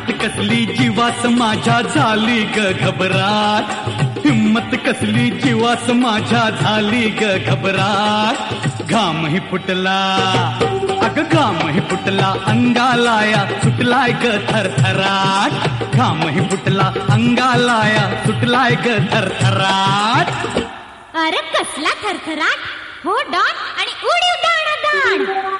हिम्मत कसली जीवास माझ्या झाली ग घबराट, हिम्मत कसली जीवास माझ्या झाली ग घबराट. घामही फुटला अग घामही फुटला अंगालाया सुटलाय ग थरथराट, घामही फुटला अंगालाया सुटलाय ग थरथराट. अरे कसला थरथराट हो डॉन आणि उडीव दाणादाण.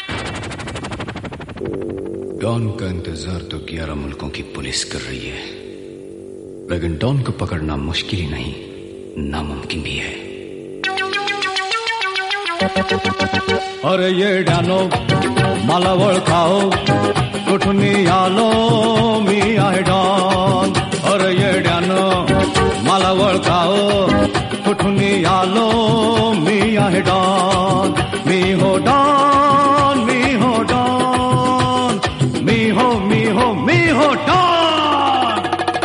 डॉन का इंतजार तो 11 मुल्कों की पुलिस कर रही है, लेकिन डॉन को पकड़ना मुश्किल ही नहीं नामुमकिन भी है. अरे ये डानो मला ओळखाओ कुठून आलो मी आहे डॉन. अरे ये डानो मला ओळखाओ कुठून आलो मी आहे डॉन. मी हो डॉन मी हो डॉन मी हो डॉन.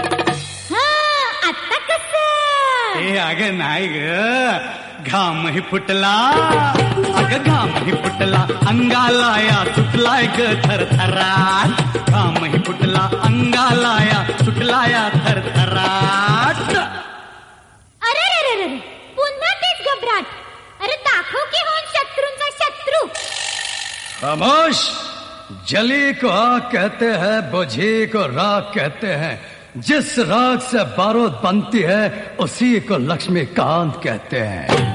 आता कसं ए अगं नाही ग घामही फुटला अग घामही फुटला अंगालाया सुटलाय ग थरथराट, घामही फुटला अंगालाया सुटलाया थरथराट. अरे रे रे रे पुन्हा तेच घबराट. अरे दाखव की होऊन शत्रूंचा शत्रू. खामोश. जली को आग कहते हैं, बुझी को राख कहते हैं. जिस राग से बारूद बनती है उसी को लक्ष्मीकांत कहते हैं.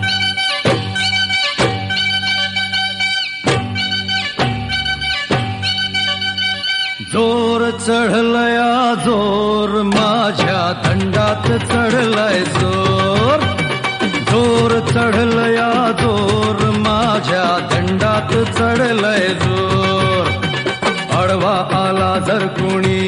जोर चढलया जोर माझ्या दंडात चढलाय जोर. जोर चढलया जोर माझ्या दंडात चढलाय जोर. अडवा आला जर कुणी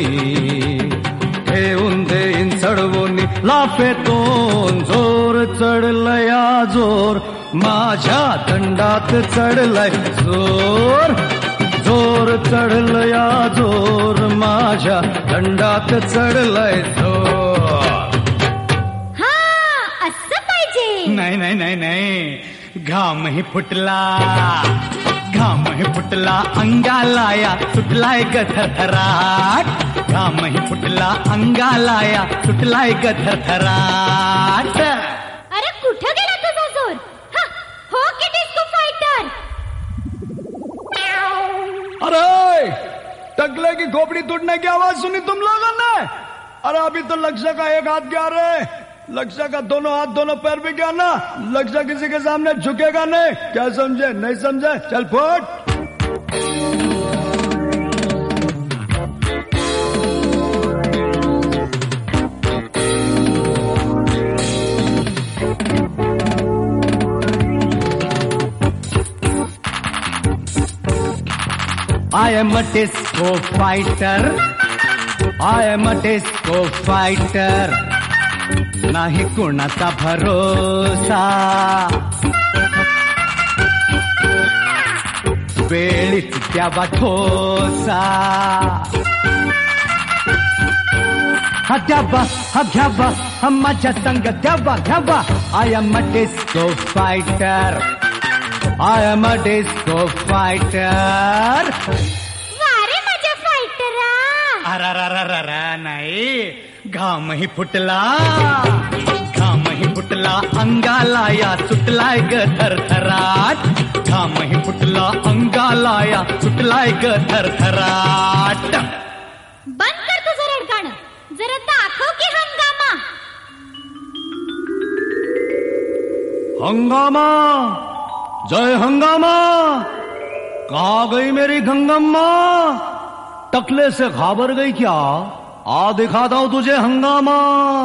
घेऊन देईन चढवून लाफेतून. जोर चढलया जोर माझ्या दंडात चढलाय जोर. जोर चढलया जोर माझ्या दंडात चढलाय जोर. हा असं पाहिजे. नाही नाही नाही नाही घामही फुटला घामही फुटला अंगालाया सुटलाय ग थरथराट, घामही फुटला अंगालाया सुटलाय ग थरथराट. अरे कुठं गेला तुझा जोर. हो की डिस्को फायटर. अरे टकले की खोपड़ी टूटने की आवाज सुनी तुम लोगों ने. अरे अभी तो लक्ष्य का एक हाथ गया रे. लक्ष्य का दोनों हाथ दोनों पैर भी गया ना. लक्ष्य किसी के सामने झुकेगा नहीं. क्या समझे नहीं समझे. चल फुट. I am a disco fighter, I am a disco fighter. नाही कुणाचा भरोसा, वेळीच द्यावा ठोसा. हा द्यावा हा घ्यावा हा माझ्या संग द्यावा घ्यावा. I am a disco fighter, I am a disco fighter. वारे माझ्या फायटरा. अरा नाही घामही फुटला घामही फुटला अंगालाया सुटलाय ग थरथराट, घामही फुटला अंगालाया सुटलाय ग थरथराट. बंद कर तुझं रडगाणं. जरा दाखव की हंगामा. हंगामा जय हंगामा. कहाँ गई मेरी गंगम्मा. टकले से घाबर गई क्या. आ दिखाता हूं तुझे हंगामा.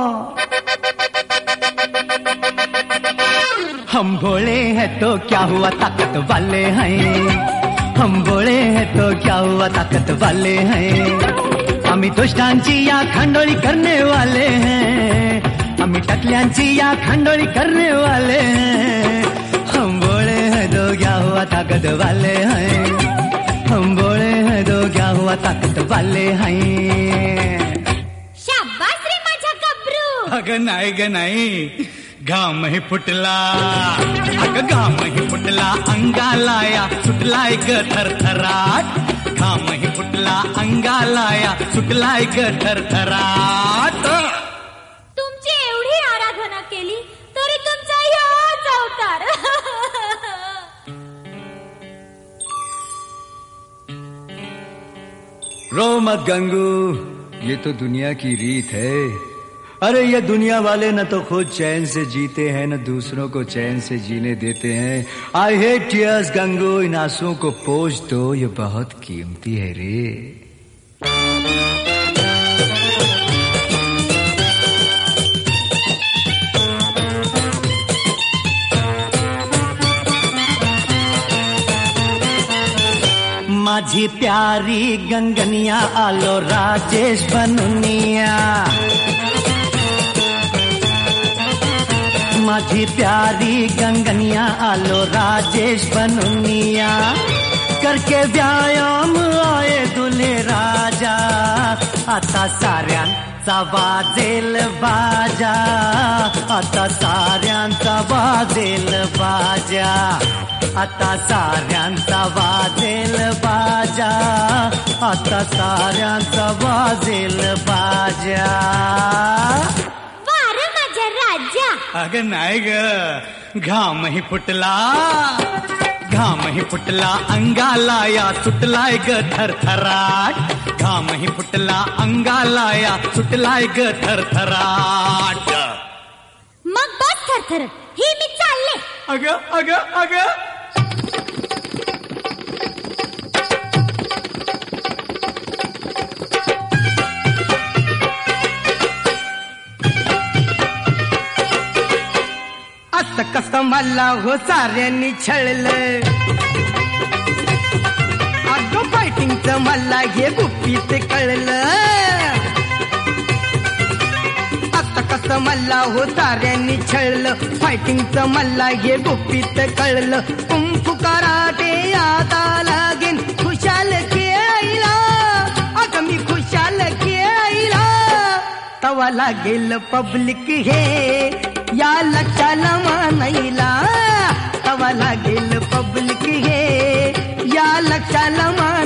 हम भोले हैं तो क्या हुआ ताकत वाले हैं, हम भोले हैं तो क्या हुआ ताकत वाले हैं. आम्ही दुष्टांची या खांडोळी करने वाले हैं, आम्ही टकल्यांची या खांडोळी करने वाले हैं. हम भोले हैं तो क्या हुआ ताकत वाले हैं, हम भोले हैं तो क्या हुआ ताकत वाले हैं. शाबास रे माझा गबरू. अगं नाही ग नाही घामही फुटला, अगं घामही फुटला अंगालाया सुटलाय ग थरथराट, घामही फुटला अंगालाया सुटलाय ग थरथराट. तुमची एवढी आराधना केली तरी तुमचा ह्योच अवतार. रो मत गंगू, ये तो दुनिया की रीत है. अरे ये दुनिया वाले न तो खुद चैन से जीते हैं न दूसरों को चैन से जीने देते हैं. आई हेट टीयर्स गंगू, इन आंसुओं को पोंछ दो, ये बहुत कीमती है रे. माझी प्यारी गंगनिया आलो राजेश बनुनिया. माझी प्यारी गंगनिया आलो राजेश बनुनिया. करके व्यायाम आये दुल्हे राजा. आता साऱ्यांचा वाजेल बाजा. आता साऱ्यांचा वाजेल बाजा. आता साऱ्यांचा वाजेल बाजा. आता साऱ्यांचा वाजेल बाजा. वार माझ्या राजा. अगं नाही ग, घामही फुटला, घामही फुटला अंगाला या सुटलाय ग थरथराट. घामही फुटला अंगाला या सुटलाय ग थरथराट. मग बस थरथर, ही मी चालले. अगं अगं अगं, असं कसं मला हो साऱ्यांनी छळलं. अगं फायटिंगचं मला हे गुप्पीच कळलं. असं कसं मला हो साऱ्यांनी छळलं. फायटिंगचं मला हे गुप्पीच कळलं. कुंफू कराटे आता लागेन खुशाल खेळायला. अगं मी खुशाल खेळायला. तवा लागेल पब्लिक हे या लक्षाला मानायला. तवा लागेल पब्लिक हे या लक्षाला